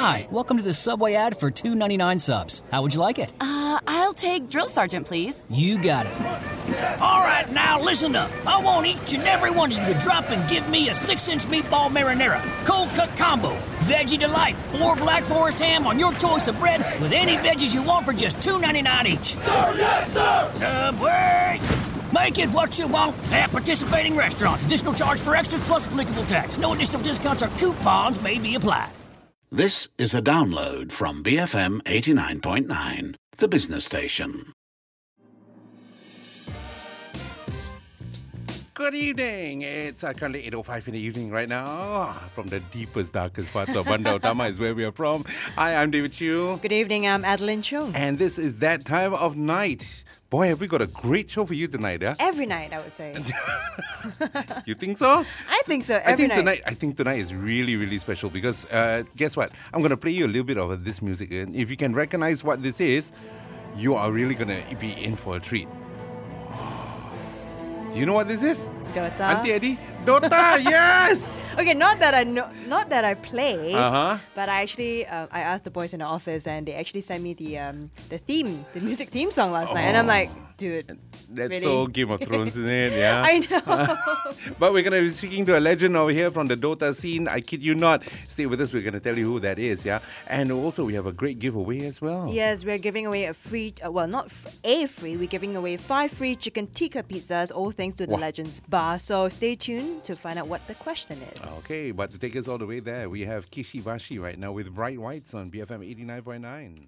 Hi, welcome to the Subway ad for $2.99 subs. How would you like it? I'll take Drill Sergeant, please. You got it. All right, now listen up. I want each and every one of you to drop and give me a 6-inch meatball marinara, cold cut combo, veggie delight, or Black Forest ham on your choice of bread with any veggies you want for just $2.99 each. Sir, yes, sir! Subway! Make it what you want at participating restaurants. Additional charge for extras plus applicable tax. No additional discounts or coupons may be applied. This is a download from BFM 89.9, the business station. Good evening. It's currently 8:05 in the evening right now. From the deepest, darkest parts of Bandar Utama is where we are from. Hi, I'm David Chiu. Good evening, I'm Adeline Chung. And this is that time of night. Boy, have we got a great show for you tonight, huh? Every night, I would say. You think so? I think so, every night. I think tonight is really, really special because guess what? I'm going to play you a little bit of this music. And if you can recognize what this is, you are really going to be in for a treat. Do you know what this is? Dota. Auntie Eddie? Dota, yes! Okay, not that I play, Uh-huh. but I actually I asked the boys in the office and they actually sent me the music theme song last night, and I'm like, dude, That's really? so Game of Thrones, isn't it? Yeah. I know. But we're going to be speaking to a legend over here from the Dota scene. I kid you not. Stay with us. We're going to tell you who that is, yeah? And also, we have a great giveaway as well. Yes, we're giving away a free, we're giving away 5 free chicken tikka pizzas, all thanks to the Wow. Legends Bar. So stay tuned to find out what the question is. Okay, but to take us all the way there, we have Kishi Bashi right now with Bright Whites on BFM 89.9.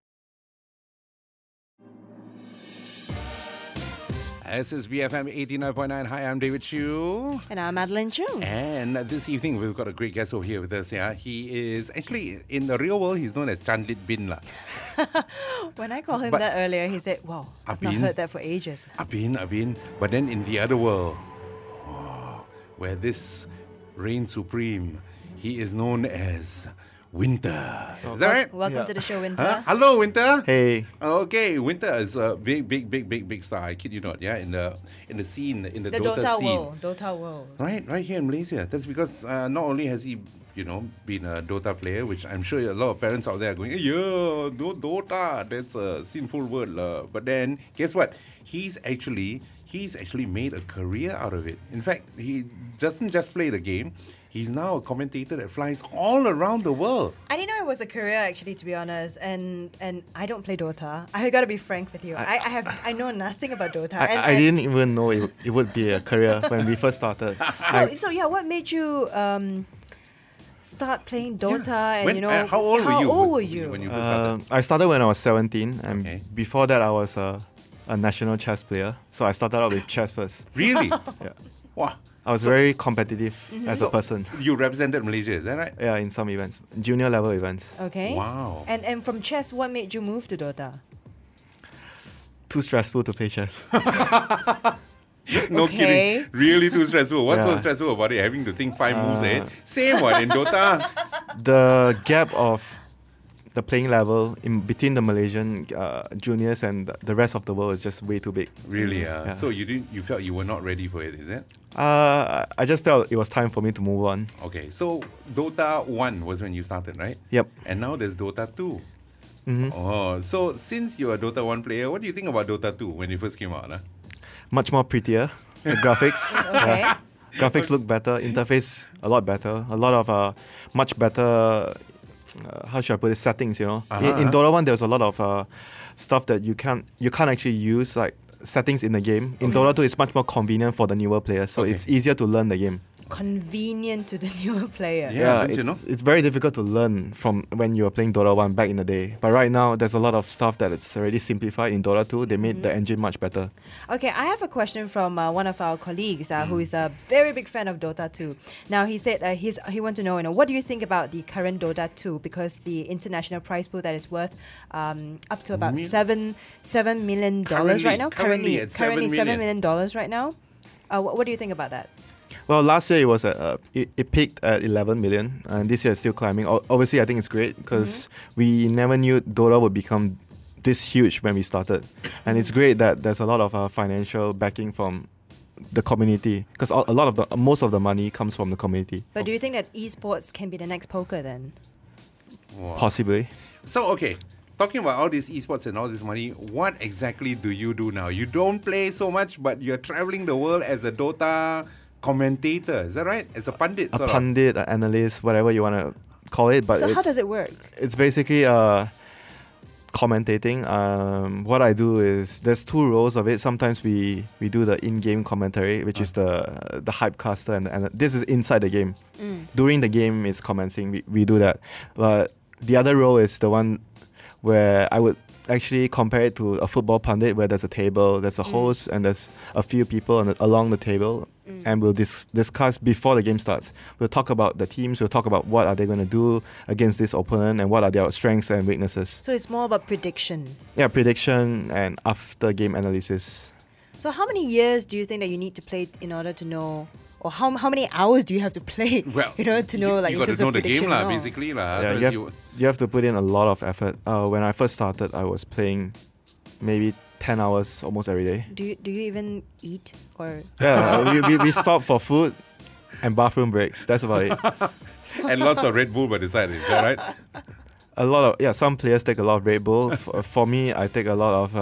This is BFM 89.9. Hi, I'm David Chiu. And I'm Madeline Chung. And this evening, we've got a great guest over here with us. Yeah, he is actually, in the real world, he's known as Chandlit Bin. When I called him But- that earlier, he said, wow, I've not Abin? heard that for ages. Abin. But then in the other world, where this reigns supreme, he is known as Winter. Is that right? Welcome to the show, Winter. Huh? Hello, Winter. Hey. Okay, Winter is a big star. I kid you not. Yeah, in the scene, in the Dota scene. Dota world. Right here in Malaysia. That's because not only has he, been a Dota player, which I'm sure a lot of parents out there are going, yeah, no Dota, that's a sinful word. But then, guess what? He's actually made a career out of it. In fact, he doesn't just play the game. He's now a commentator that flies all around the world. I didn't know it was a career, actually, to be honest. And I don't play Dota. I got to be frank with you. I know nothing about Dota. I didn't even know it would be a career when we first started. So what made you start playing Dota? And how old were you when you first started? I started when I was 17, and Okay. before that I was a national chess player. So I started out with chess first. Really? Yeah. Wow. I was very competitive as a person. You represented Malaysia, is that right? Yeah, in some events, junior level events. Okay. Wow. And from chess, what made you move to Dota? Too stressful to play chess. No Okay. kidding. Really too stressful. What's so Yeah. stressful about it? Having to think 5 moves ahead? Same one in Dota. The gap of the playing level in between the Malaysian juniors and the rest of the world is just way too big. Really? Yeah. So you felt you were not ready for it, is it? I just felt it was time for me to move on. Okay. So Dota 1 was when you started, right? Yep. And now there's Dota 2. Mm-hmm. Oh, so since you're a Dota 1 player, what do you think about Dota 2 when it first came out? Huh? Much more prettier. The graphics. Okay. Graphics look better. Interface a lot better. A lot of much better. How should I put it? Settings. In Dota 1, there's a lot of stuff that you can't actually use, like settings in the game. In Dota 2, it's much more convenient for the newer players, so it's easier to learn the game. Convenient to the newer player. Yeah, don't you know? It's very difficult to learn from when you were playing Dota 1 back in the day. But right now, there's a lot of stuff that it's already simplified in Dota 2. They made the engine much better. Okay, I have a question from one of our colleagues who is a very big fan of Dota 2. Now, he said he wants to know, what do you think about the current Dota 2? Because the international prize pool that is worth up to about $7 million right now. Currently at $7 $7 million right now. What do you think about that? Well, last year it was it peaked at 11 million, and this year it's still climbing. Obviously, I think it's great because we never knew Dota would become this huge when we started, and it's great that there's a lot of financial backing from the community, because most of the money comes from the community. But do you think that esports can be the next poker then? Wow. possibly. So, okay, talking about all these esports and all this money, what exactly do you do now? You don't play so much, but you're traveling the world as a Dota commentator. Is that right? As a pundit, A sort of. pundit, an analyst, whatever you want to call it. But So how does it work? It's basically commentating. What I do is there's two roles of it. Sometimes we do the in-game commentary, which is the hypecaster, and this is inside the game. During the game is commenting. We do that, but the other role is the one where I would actually compare it to a football pundit, where there's a table, there's a host, and there's a few people along the table, and we'll discuss before the game starts. We'll talk about the teams, we'll talk about what are they going to do against this opponent, and what are their strengths and weaknesses. So it's more about prediction. Yeah, prediction and after game analysis. So how many years do you think that you need to play in order to know, or how many hours do you have to play in order to know, like, you in got to terms know of the prediction game, and all? basically. Yeah, you have to put in a lot of effort. When I first started, I was playing maybe 10 hours almost every day. Do you even eat or? Yeah, we stop for food and bathroom breaks. That's about it. And lots of Red Bull by the side, is that right? A lot of some players take a lot of Red Bull. For me, I take a lot of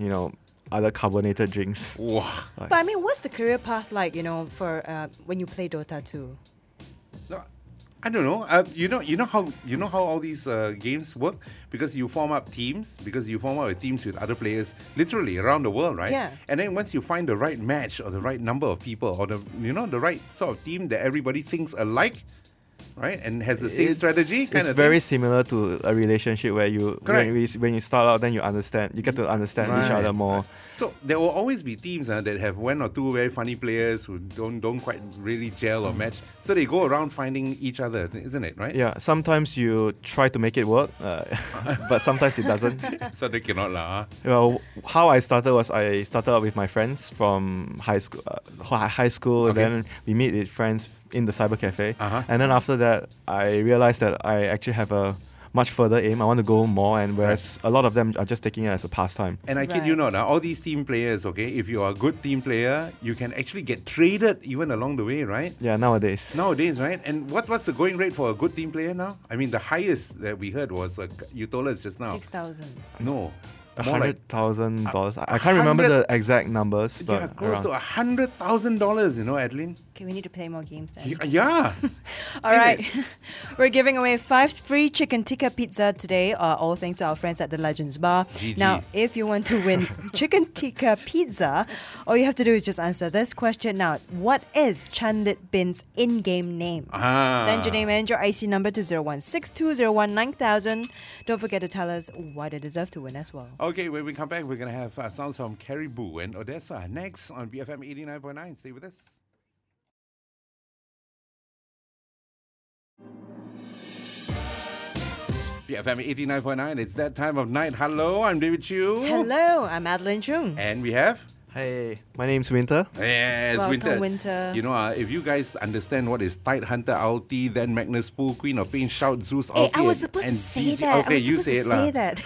other carbonated drinks. Wow. But I mean, what's the career path like? For when you play Dota 2? No, I don't know. You know how all these games work, because you form up teams, with other players literally around the world, right? Yeah. And then once you find the right match or the right number of people or the right sort of team that everybody thinks alike, right, and has the same strategy, kind It's of very thing. similar to a relationship where when you start out, then you get to understand each other more. So there will always be teams that have one or two very funny players who don't quite really gel or match. So they go around finding each other, isn't it? Right? Yeah, sometimes you try to make it work, but sometimes it doesn't. So they cannot lah. Well, how I started was I started out with my friends from high school. Okay. Then we meet with friends in the cyber cafe, Uh-huh. and then after that, I realized that I actually have a much further aim. I want to go more, and whereas a lot of them are just taking it as a pastime. And I kid you not, all these team players, okay, if you are a good team player, you can actually get traded even along the way, right? Yeah, nowadays. Nowadays, right? And what's the going rate for a good team player now? I mean, the highest that we heard was, you told us just now. 6,000. No. More like $100,000. I can't remember the exact numbers, but yeah, close around. to $100,000, Adeline. Okay, we need to play more games then. Yeah. All right. We're giving away 5 free chicken tikka pizza today, all thanks to our friends at the Legends Bar. GG. Now, if you want to win chicken tikka pizza, all you have to do is just answer this question now. What is Chanlit Bin's in-game name? Send your name and your IC number to 0162019000. Don't forget to tell us why they deserve to win as well. Okay, when we come back, we're going to have sounds from Caribou and Odessa next on BFM 89.9. Stay with us. BFM 89.9, it's that time of night. Hello, I'm David Chiu. Hello, I'm Adeline Chung. And we have... Hey, my name's Winter. Yes, Welcome, Winter. If you guys understand what is Tide Hunter Ulti, then Magnus Pool, Queen of Pain, Shout, Zeus, Hey, Ulti, I was supposed to and say GG. that. Okay, you say it lah. that.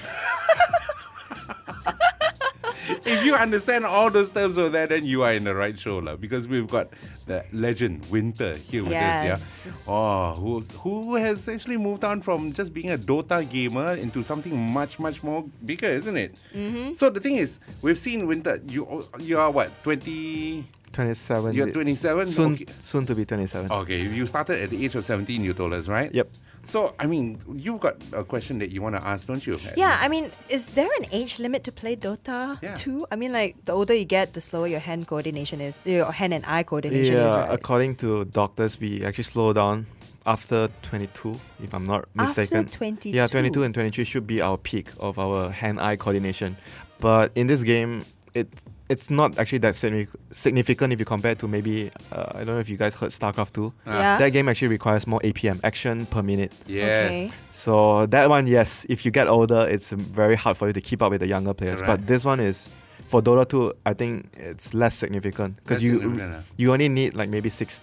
If you understand all those terms of that, then you are in the right show lah. Because we've got the legend Winter here with us, Yes. yeah. Oh, who has actually moved on from just being a Dota gamer into something much more bigger, isn't it? Mm-hmm. So the thing is, we've seen Winter. You are what, 20? 27. You're 27. Soon to be 27. Okay, you started at the age of 17. You told us, right? Yep. So, I mean, you've got a question that you want to ask, don't you? Yeah, I mean, is there an age limit to play Dota 2? I mean, like, the older you get, the slower your hand coordination is, your hand and eye coordination is, right? According to doctors, we actually slow down after 22, if I'm not mistaken. After 22? Yeah, 22 and 23 should be our peak of our hand-eye coordination. But in this game, it's not actually that significant if you compare it to maybe, I don't know if you guys heard StarCraft 2. Yeah. That game actually requires more APM, action per minute. Yes. Okay. So that one, yes, if you get older, it's very hard for you to keep up with the younger players. Correct. But this one is, for Dota 2, I think it's less significant. Because Less significant, you only need like maybe 60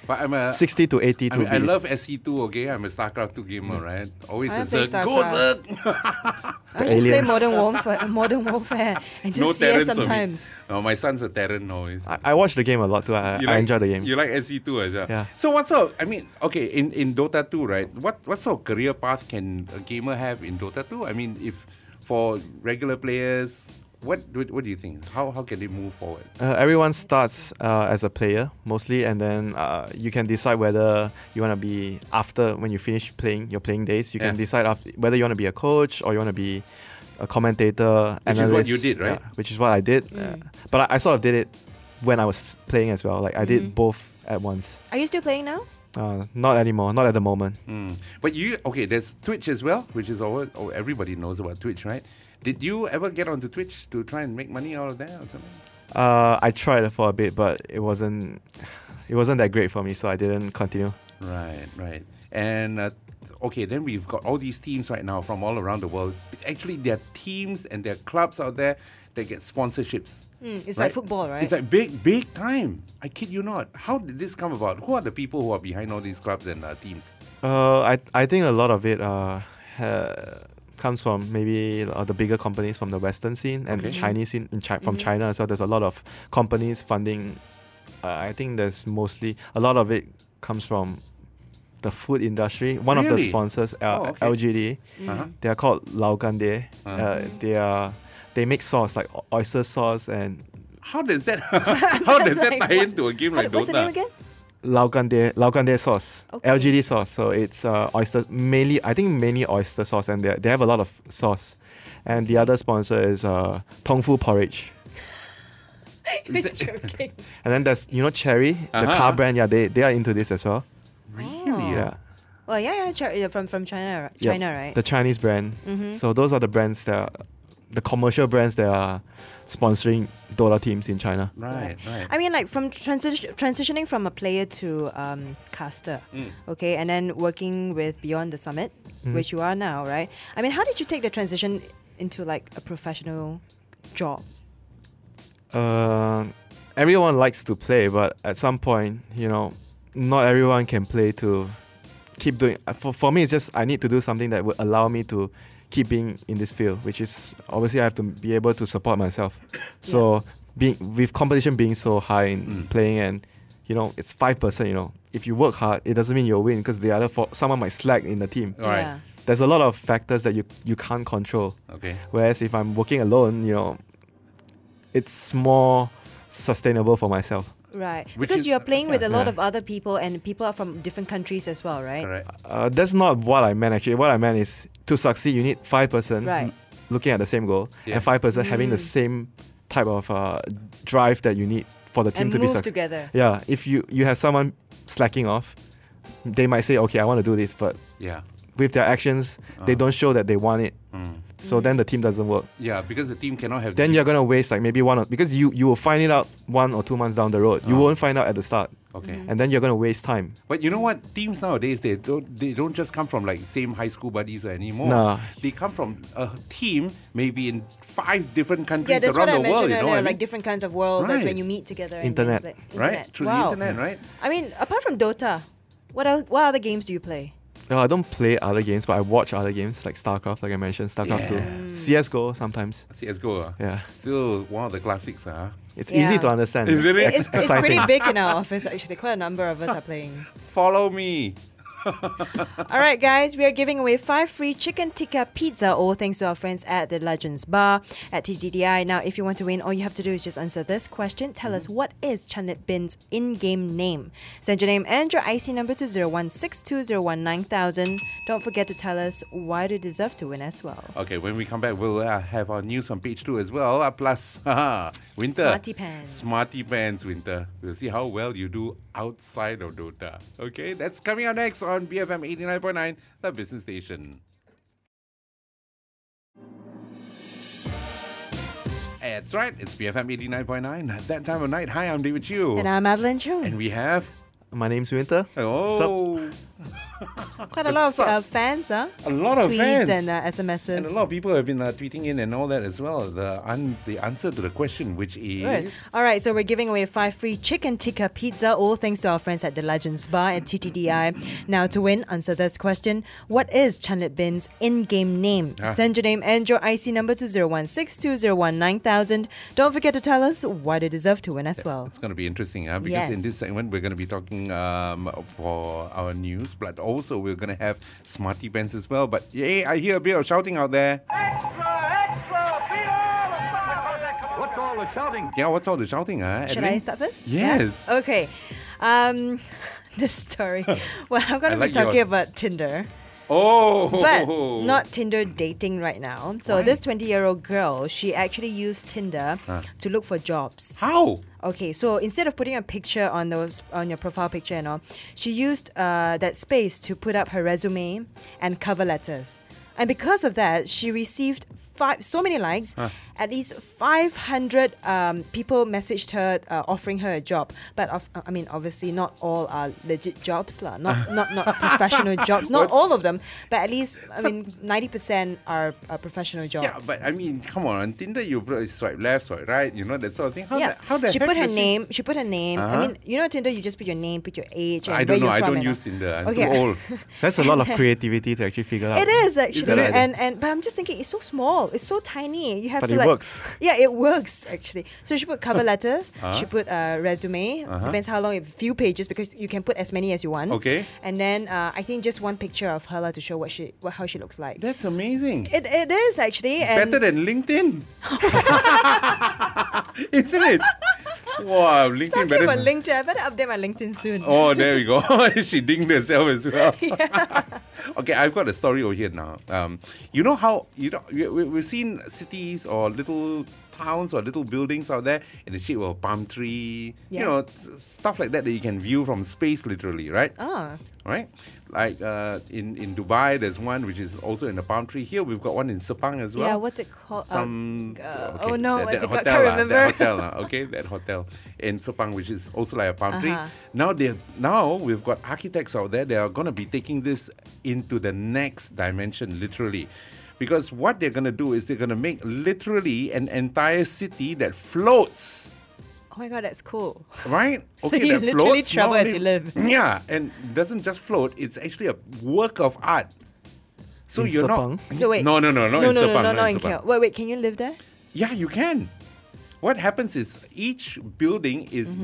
But I'm a 60 to 80 to I be. love SC2, okay? I'm a StarCraft 2 gamer, right? Always I a play Zerg. Go StarCraft. Zerg! I just aliens. play Modern Warfare, and just No CS Terrans for me. sometimes. No, my son's a Terran always. I watch the game a lot too. I enjoy the game. You like SC2 as well? Yeah. So what's up? I mean, okay, in Dota 2, right? What sort of career path can a gamer have in Dota 2? I mean, if for regular players, what do you think? How can they move forward? Everyone starts as a player mostly, and then you can decide whether you want to be after when you finish playing your playing days. You can decide after whether you want to be a coach or you want to be a commentator. Which analyst. is what you did, right? Which is what I did. But I sort of did it when I was playing as well. Like I did both at once. Are you still playing now? Not anymore. Not at the moment. But there's Twitch as well, which is everybody knows about Twitch, right? Did you ever get onto Twitch to try and make money out of that or something? I tried for a bit, but it wasn't that great for me, so I didn't continue. Right. And then we've got all these teams right now from all around the world. Actually, there are teams and there are clubs out there that get sponsorships. It's like football, right? It's like big time. I kid you not. How did this come about? Who are the people who are behind all these clubs and teams? I think a lot of it comes from maybe the bigger companies from the Western scene and the Chinese scene from China as well. There's a lot of companies funding. I think there's mostly a lot of it comes from the food industry. One of the sponsors, LGD, they are called Laogande. They make sauce like oyster sauce and. How does that tie into a game like Dota? What's the name again? Laogande sauce, Okay. LGD sauce. So it's oyster mainly oyster sauce, and they have a lot of sauce. And the other sponsor is Tongfu porridge. You're joking. And then there's Cherry, the car brand. Yeah, they are into this as well. Really? Yeah. Well, yeah, from China, Yep. right? The Chinese brand. So those are the brands the commercial brands that are sponsoring Dota teams in China. Right. I mean, like from transitioning from a player to caster, okay, and then working with Beyond the Summit, which you are now, right? I mean, how did you take the transition into like a professional job? Everyone likes to play, but at some point, not everyone can play to keep doing. For me, it's just I need to do something that would allow me to keep being in this field, which is obviously I have to be able to support myself. So with competition being so high in playing, and it's 5%. If you work hard, it doesn't mean you'll win because someone might slack in the team. All right. Yeah. There's a lot of factors that you can't control. Okay. Whereas if I'm working alone, it's more sustainable for myself. Right, Which because is- you're playing with a lot Yeah. of other people, and people are from different countries as well, right? Correct. That's not what I meant actually. What I meant is to succeed, you need 5% Right. looking at the same goal Yeah. and 5% having the same type of drive that you need for the team And to be move successful. together. Yeah, if you have someone slacking off, they might say, okay, I want to do this, but Yeah. with their actions, they don't show that they want it. So then the team doesn't work. Yeah, because the team cannot have. Then you're gonna waste like maybe because you will find it out 1 or 2 months down the road. You won't find out at the start, Okay. and then you're gonna waste time. But you know what? Teams nowadays they don't just come from like same high school buddies anymore. Nah. They come from a team maybe in 5 different countries Yeah, that's around what I the world. mentioned You know earlier, what I mean? like different kinds of world. That's when Right. you meet together. Internet. And things Right? Through Wow. the internet, right? I mean, apart from Dota, what other games do you play? No, I don't play other games, but I watch other games like StarCraft, like I mentioned, StarCraft 2. CSGO sometimes. CSGO. Yeah. Still one of the classics, huh? It's Yeah. easy to understand. Is it? It's exciting. pretty big in our office, actually. Quite a number of us are playing. Follow me. All right, guys, we are giving away 5 free chicken tikka pizza, all thanks to our friends at the Legends Bar at TGDI. Now, if you want to win, all you have to do is just answer this question. Tell us, what is Chanlit Bin's in-game name? Send your name and your IC number to 0162019000. Don't forget to tell us why you deserve to win as well. Okay, when we come back, we'll have our news on page 2 as well. Plus, Winter. Smarty Pants. Smarty Pants, Winter. We'll see how well you do outside of Dota. Okay, that's coming up next on BFM 89.9, the business station. That's right, it's BFM 89.9. At that time of night, hi, I'm David Chiu. And I'm Madeline Chung. And we have... My name's Winter. Oh... Quite a lot of fans, huh? A lot of Tweets fans. and SMSs. And a lot of people have been tweeting in and all that as well. The answer to the question, which Good. is... All right, so we're giving away 5 free chicken tikka pizza, all thanks to our friends at the Legends Bar at TTDI. Now, to win, answer this question. What is Chanlit Bin's in-game name? Send your name and your IC number to 0162019,000. Don't forget to tell us why they deserve to win as well. It's going to be interesting, because Yes. in this segment, we're going to be talking for our news, but also we're going to have Smarty Pants as well. But yeah, I hear a bit of shouting out there. What's all the shouting? Yeah, what's all the shouting, Should Edwin? I start first? Yes. Okay. This story. Well, I'm going to I like be talking yours. about Tinder. Oh! But not Tinder dating right now. So Why? this 20-year-old girl, she actually used Tinder to look for jobs. How? Okay, so instead of putting a picture on your profile picture and all, she used that space to put up her resume and cover letters. And because of that, she received so many likes. At least 500 people messaged her offering her a job. But I mean, obviously, not all are legit jobs, lah. Not professional jobs. Not all of them, but at least 90% are professional jobs. Yeah, but I mean, come on Tinder, you swipe left, swipe right, that sort of thing. How the she heck put her does name. She put her name. I mean, Tinder, you just put your name, put your age, and I don't know. where you're I from don't and use all. Tinder. I'm Okay. too old. That's a lot of creativity to actually figure out. It is actually, Isn't it? and but I'm just thinking it's so small, it's so tiny. You have But to it like, works. Yeah, it works actually. So she put cover letters. She put a resume. Depends how long, a few pages because you can put as many as you want. Okay. And then I think just one picture of her to show how she looks like. That's amazing. It is actually and Better than LinkedIn. Isn't it? Wow, LinkedIn talking better. about LinkedIn. I better update my LinkedIn soon. Oh, there we go. She dinged herself as well. Okay, I've got a story over here now. You know how we've seen cities or little towns or little buildings out there in the shape of a palm tree. Yeah. Stuff like that you can view from space, literally, right? Oh. Right? Like in Dubai, there's one which is also in a palm tree. Here we've got one in Sepang as well. Yeah, what's it called? Okay, no, what's it called? hotel Can't lah, remember. that hotel lah, okay, that hotel in Sepang, which is also like a palm tree. Now we've got architects out there. They are going to be taking this into the next dimension, literally. Because what they're going to do is they're going to make literally an entire city that floats. Oh my god, that's cool. Right? So you that literally floats, travel not as you only- live. Yeah, and doesn't just float, it's actually a work of art. So In you're Sepang? not... So wait. No, not in Sepang. No, not in Sepang. KL. Wait, can you live there? Yeah, you can. What happens is each building is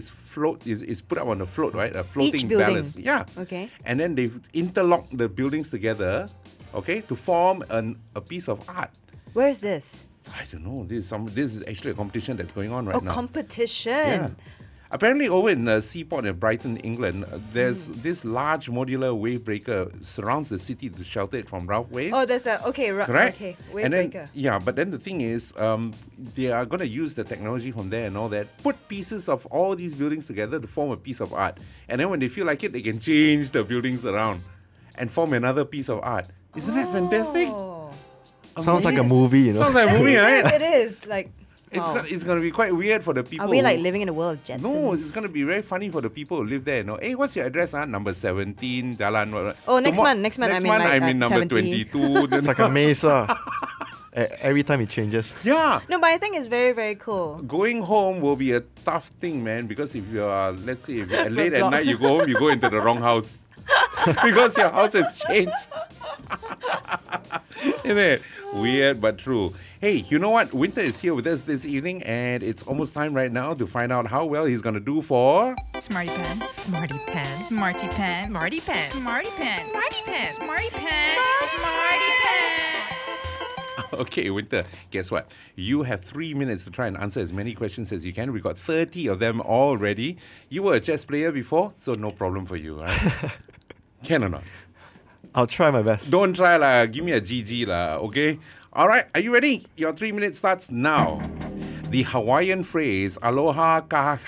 put up on a float, right? A floating Each building. ballast. Yeah. Okay. And then they interlock the buildings together, okay, to form a piece of art. Where is this? I don't know. This is actually a competition that's going on right now. Competition. Yeah. Apparently, over in Seaport in Brighton, England, there's this large modular wave breaker surrounds the city to shelter it from rough waves. Oh, there's Correct? okay, wave and then, breaker. yeah, but then the thing is, they are going to use the technology from there and all that, put pieces of all these buildings together to form a piece of art. And then when they feel like it, they can change the buildings around and form another piece of art. Isn't that fantastic? Oh. Sounds like a movie, Sounds like a movie, right? It is. Like, It's going to be quite weird for the people. are we like who- living in a world of Jetsons? No, it's going to be very funny for the people who live there. Hey, what's your address? Number 17, Jalan. What? Oh, next month I'm in number 17. 22. It's like a mesa. Every time it changes. Yeah. No, but I think it's very, very cool. Going home will be a tough thing, man, because if you are, let's say, if you're late at Roadblock. night, you go home, you go into the wrong house. Because your house has changed. Isn't it? Weird but true. Hey, you know what? Winter is here with us this evening, and it's almost time right now to find out how well he's going to do for... Smarty Pants. Smarty Pants. Smarty Pants. Smarty Pants. Smarty Pants. Smarty Pants. Smarty Pants. Smarty Pants. Okay, Winter, guess what? You have 3 minutes to try and answer as many questions as you can. We got 30 of them already. You were a chess player before, so no problem for you, right? Can or not? I'll try my best. Don't try lah. Give me a GG lah, okay? All right, are you ready? Your 3 minutes starts now. The Hawaiian phrase aloha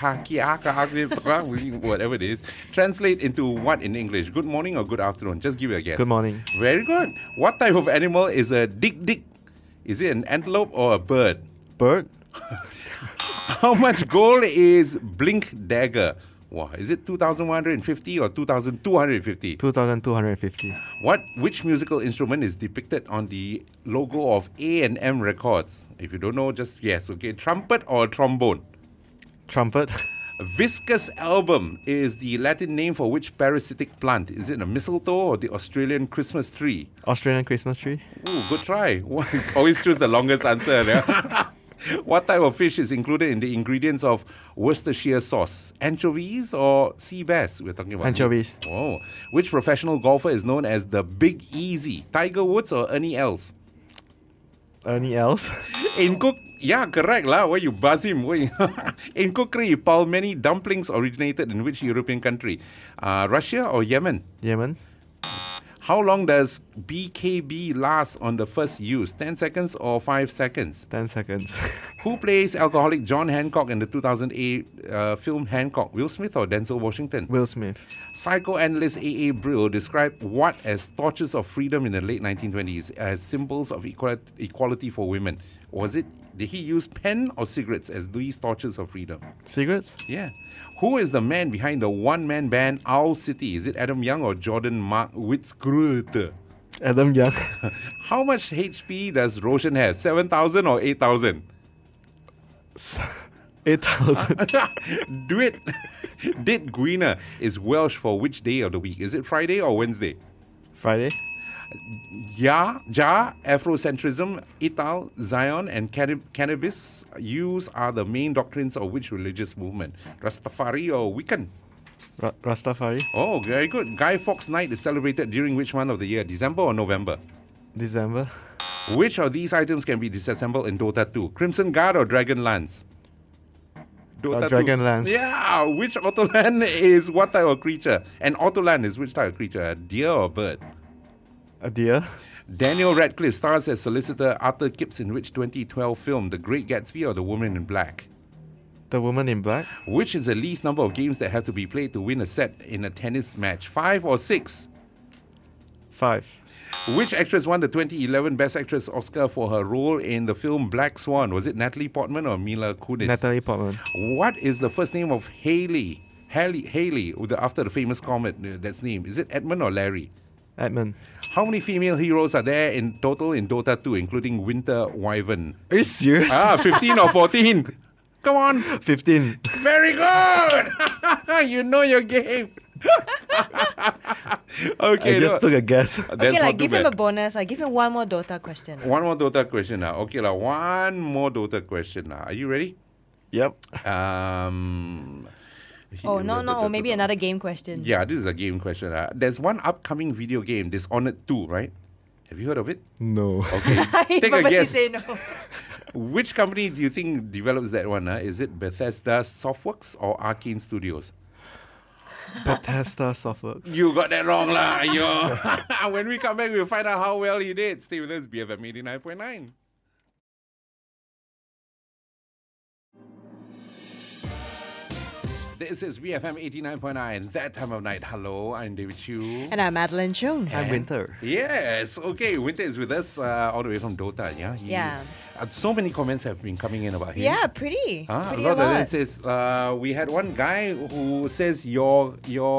whatever it is, translate into what in English? Good morning or good afternoon? Just give me a guess. Good morning. Very good. What type of animal is a dik-dik? Is it an antelope or a bird? Bird? How much gold is Blink Dagger? Wow, is it 2,150 or 2,250? 2,250. Which musical instrument is depicted on the logo of A&M Records? If you don't know, just guess, okay? Trumpet or trombone? Trumpet. Viscous album is the Latin name for which parasitic plant? Is it a mistletoe or the Australian Christmas tree? Australian Christmas tree. Ooh, good try. Always choose the longest answer. Yeah? What type of fish is included in the ingredients of Worcestershire sauce? Anchovies or sea bass? We're talking about Anchovies. Oh, which professional golfer is known as the Big Easy? Tiger Woods or Ernie Els? Any else? Yeah, correct lah. Why you buzz him? In cookery, palmeni dumplings originated in which European country? Russia or Yemen? Yemen. How long does BKB last on the first use? 10 seconds or 5 seconds? 10 seconds. Who plays alcoholic John Hancock in the 2008 film Hancock? Will Smith or Denzel Washington? Will Smith. Psychoanalyst A.A. Brill described what as torches of freedom in the late 1920s as symbols of equality for women. Did he use pen or cigarettes as these torches of freedom? Cigarettes? Yeah. Who is the man behind the one-man band Owl City? Is it Adam Young or Jordan Mark Witzgröte? Adam Young. How much HP does Roshan have? 7,000 or 8,000? 8,000. Do it. Dit Greener is Welsh for which day of the week? Is it Friday or Wednesday? Friday. Ja, Afrocentrism, Ital, Zion, and cannabis use are the main doctrines of which religious movement? Rastafari or Wiccan? Rastafari. Oh, very good. Guy Fawkes Night is celebrated during which month of the year? December or November? December. Which of these items can be disassembled in Dota 2? Crimson Guard or Dragon Lance? Dota 2. Dragon Lance. Yeah, which Autoland is what type of creature? And Autoland is which type of creature? A deer or a bird? A deer. Daniel Radcliffe stars as solicitor Arthur Kipps in which 2012 film? The Great Gatsby or The Woman in Black? The Woman in Black. Which is the least number of games that have to be played to win a set in a tennis match? 5 or 6? 5. Which actress won the 2011 Best Actress Oscar for her role in the film Black Swan? Was it Natalie Portman or Mila Kunis? Natalie Portman. What is the first name of Haley, after the famous comet that's named? Is it Edmund or Larry? Edmund. How many female heroes are there in total in Dota 2, including Winter Wyvern? Are you serious? 15 or 14? Come on. 15. Very good. You know your game. Okay. I just took a guess. Okay, give him a bonus. Give him one more Dota question. One more Dota question now. Okay, one more Dota question now. Are you ready? Yep. Or maybe another game question. Yeah, this is a game question. There's one upcoming video game, Dishonored 2, right? Have you heard of it? No. Okay. Take a guess. Say no. Which company do you think develops that one? Is it Bethesda Softworks or Arcane Studios? Bethesda Softworks. You got that wrong lah. When we come back, we'll find out how well he did. Stay with us, BFM 89.9. This is BFM 89.9, that time of night. Hello, I'm David Chu. And I'm Madeline Chung. I'm Winter. Yes, okay, Winter is with us all the way from Dota, yeah? Yeah. So many comments have been coming in about him. Yeah, pretty. A lot of them says, we had one guy who says your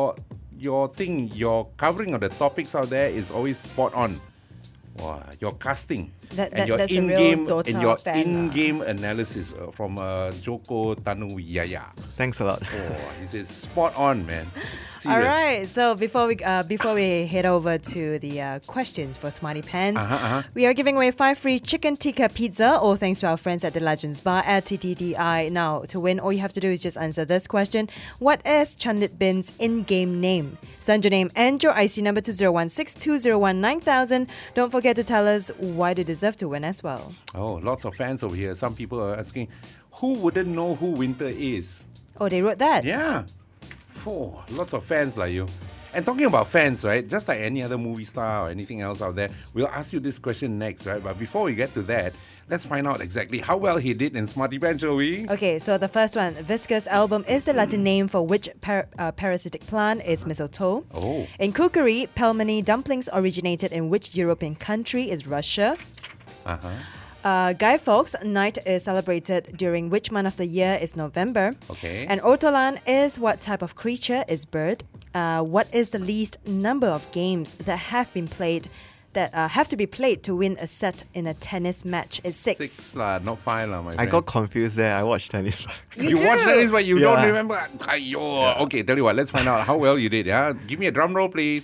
covering of the topics out there is always spot on. Wow, your casting and your in-game analysis from Joko Tanu Yaya. Thanks a lot. Oh, he says spot on, man. Serious. All right. So before we head over to the questions for Smarty Pants, we are giving away 5 free chicken tikka pizza, all thanks to our friends at the Legends Bar at TTDI. Now, to win, all you have to do is just answer this question: what is Chanlit Bin's in-game name? Send your name and your IC number to 016-201-9000. Don't forget to tell us why they deserve to win as well. Oh, lots of fans over here. Some people are asking, who wouldn't know who Winter is? Oh, they wrote that? Yeah. Oh, lots of fans like you. And talking about fans, right? Just like any other movie star or anything else out there, we'll ask you this question next, right? But before we get to that, let's find out exactly how well he did in Smarty Pants, shall we? Okay, so the first one, Viscous album is the Latin name for which parasitic plant? It's mistletoe. Oh. In cookery, pelmeni dumplings originated in which European country? Is Russia. Guy Fawkes Night is celebrated during which month of the year is November. Okay. And ortolan is what type of creature is bird. What is the least number of games that have been played that have to be played to win a set in a tennis match? It's 6. 6 lah, not 5 lah, my I friend. got confused there. I watched tennis. You watched tennis, but you don't Yeah. remember. Aiyo. Okay, tell you what, let's find out how well you did. Yeah, give me a drum roll, please.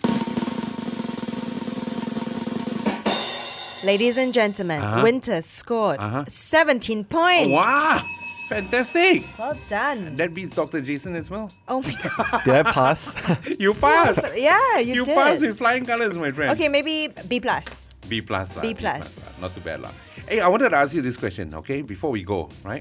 Ladies and gentlemen, Winter scored 17 points. Wow, fantastic. Well done. That beats Dr. Jason as well. Oh my god. Did I pass? You passed. Yeah, you did. passed with flying colours, my friend. Okay, maybe B+. B plus lah. B plus. lah. Not too bad lah. Hey, I wanted to ask you this question, okay, before we go, right?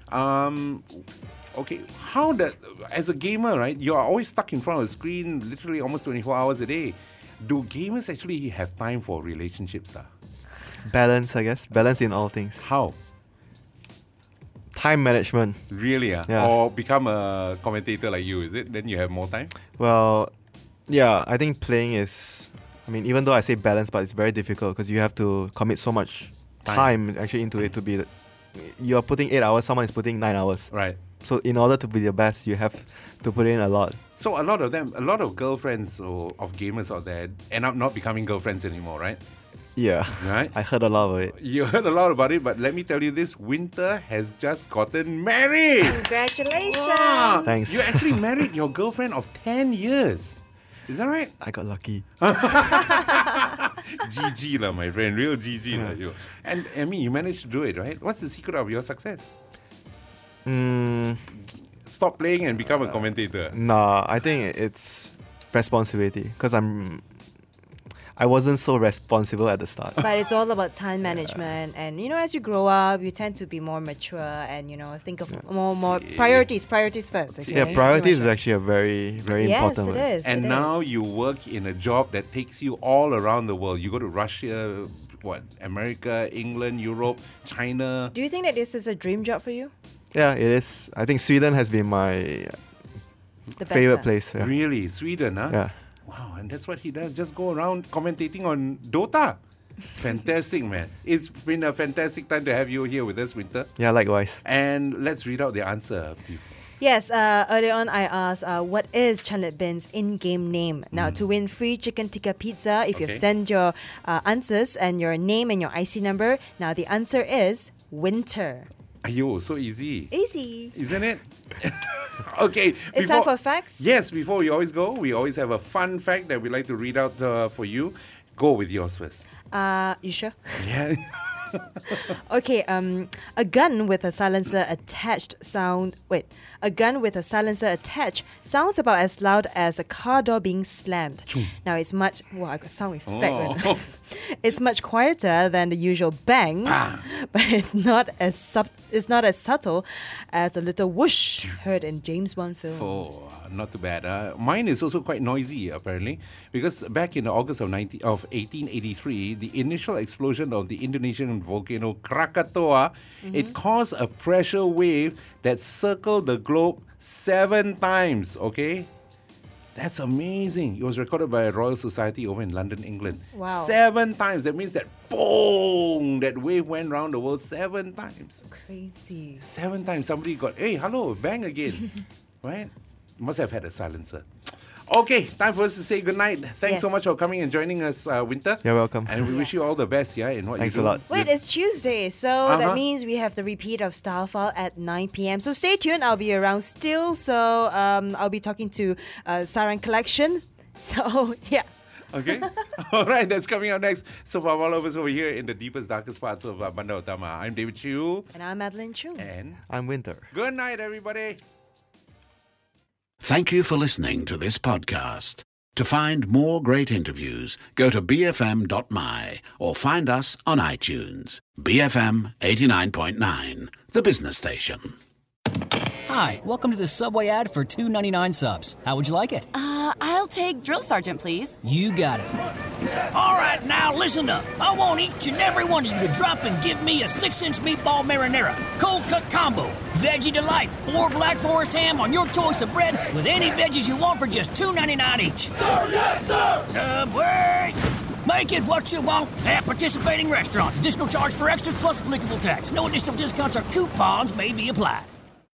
Okay, how that, as a gamer, right, you are always stuck in front of a screen literally almost 24 hours a day. Do gamers actually have time for relationships? Balance, I guess. Balance in all things. How? Time management. Really? Yeah. Or become a commentator like you, is it? Then you have more time? Well, yeah, I think playing is... I mean, even though I say balance, but it's very difficult because you have to commit so much time actually into it to be... You're putting 8 hours, someone is putting 9 hours. Right. So in order to be the best, you have to put in a lot. So a lot of girlfriends of gamers out there end up not becoming girlfriends anymore, right? Yeah. Right? I heard a lot of it. You heard a lot about it, but let me tell you this, Winter has just gotten married. Congratulations. Wow. Thanks. You actually married your girlfriend of 10 years. Is that right? I got lucky. GG lah, my friend. Real GG lah, you. And I mean, you managed to do it, right? What's the secret of your success? Stop playing and become a commentator. Nah, I think it's responsibility because I wasn't so responsible at the start. But it's all about time management, and as you grow up, you tend to be more mature and think of more priorities first. Okay? Yeah, priorities is actually a very, very important Yes, word. it is. And now you work in a job that takes you all around the world. You go to Russia, America, England, Europe, China. Do you think that this is a dream job for you? Yeah, it is. I think Sweden has been my The best, favorite huh? place. Yeah. Really? Sweden, huh? Yeah. Wow, and that's what he does. Just go around commentating on Dota. Fantastic, man. It's been a fantastic time to have you here with us, Winter. Yeah, likewise. And let's read out the answer. Yes, earlier on I asked what is Chanlit Bin's in-game name. Now, to win free chicken tikka pizza, if you Okay. send your answers and your name and your IC number, now the answer is Winter. Ayo, so easy. Easy. Isn't it? Okay. It's time for facts? Yes, before we always go, we always have a fun fact that we like to read out for you. Go with yours first. You sure? Yeah. Okay, a gun with a silencer attached sounds about as loud as a car door being slammed. Now it's much... Wow, I got sound effect. Oh. It's much quieter than the usual bang, but it's not as subtle as a little whoosh heard in James Bond films. Oh, not too bad. Mine is also quite noisy, apparently, because back in August of 1883, the initial explosion of the Indonesian volcano Krakatoa, it caused a pressure wave that circled the globe 7 times, okay? That's amazing. It was recorded by a Royal Society over in London, England. Wow. 7 times. That means that boom, that wave went around the world 7 times. Crazy. 7 times somebody got, hey, hello, bang again. Right? Must have had a silencer. Okay, time for us to say goodnight. Thanks so Yes. much for coming and joining us, Winter. You're welcome. And we wish you all the best, in what Thanks you a do. lot. Wait, it's Tuesday, so that means we have the repeat of Style File at 9 p.m. So stay tuned. I'll be around still. So I'll be talking to Sarang Collection. So yeah. Okay? All right, that's coming up next. So for all of us over here in the deepest, darkest parts of Bandar Utama, I'm David Chiu. And I'm Madeline Chung. And I'm Winter. good night, everybody. Thank you for listening to this podcast. To find more great interviews, go to bfm.my or find us on iTunes. BFM 89.9, the business station. Hi, welcome to the Subway ad for $2.99 subs. How would you like it? I'll take Drill Sergeant, please. You got it. All right, now listen up. I want each and every one of you to drop and give me a 6-inch meatball marinara, cold cut combo, veggie delight, or Black Forest ham on your choice of bread with any veggies you want for just $2.99 each. Sir, yes, sir! Subway! Make it what you want at participating restaurants. Additional charge for extras plus applicable tax. No additional discounts or coupons may be applied.